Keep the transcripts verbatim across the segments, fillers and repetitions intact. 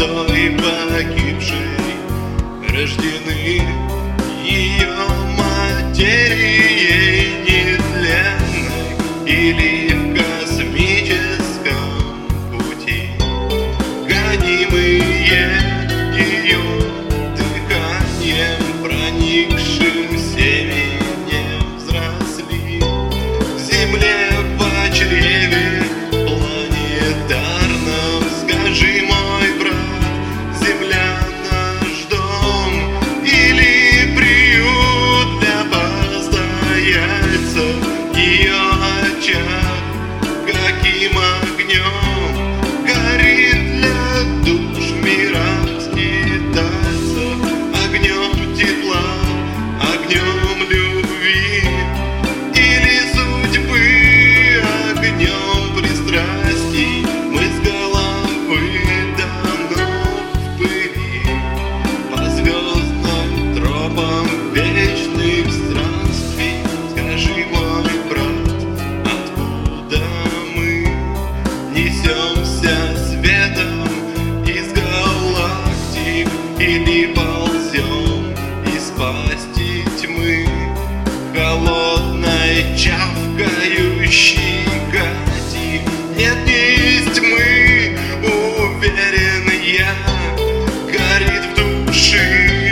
той погибшей рождены ее материей нетленной или в космическом пути, гонимые ее дыханием, проникшим семенем взросли к земле в чреве планетарном. Скажи, мой брат, земля наш дом или приют для постояльцев? Ее очаг каким огнем горит для душ мира скитальцев? Огнем тепла, огнем любви или судьбы, огнем пристрастий? Мы с головы до ног в пыли по звездным тропам вечных странствий. Скажи, мой брат, откуда мы несемся светом из галактик или ползем из пасти тьмы холодной чавкающей гати? Нет, не из тьмы, уверен я, горит в душе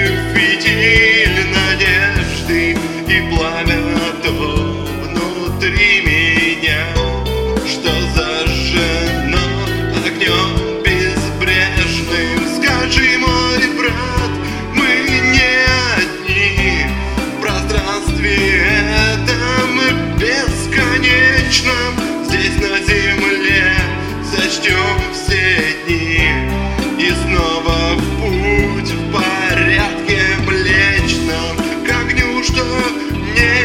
фитиль надежды и пламя то внутри меня, что зажжено огнем безбрежным. Скажи, мой брат, мы не одни в пространстве этом бесконечном. Здесь на земле сочтем все дни и снова в путь в порядке млечном к огню, что не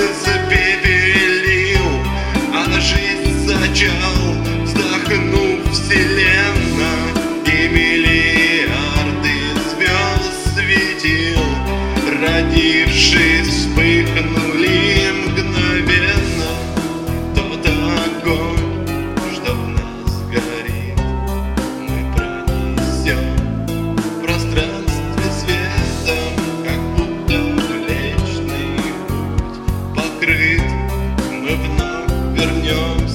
испепелил, а жизнь зачал, вздохнув вселенно, и миллиарды звезд светил, родившись, вспыхнули мгновенно. Тот огонь, что в нас горит, мы пронесем в пространстве светом, как будто Млечный Путь покрыт. Мы вновь вернемся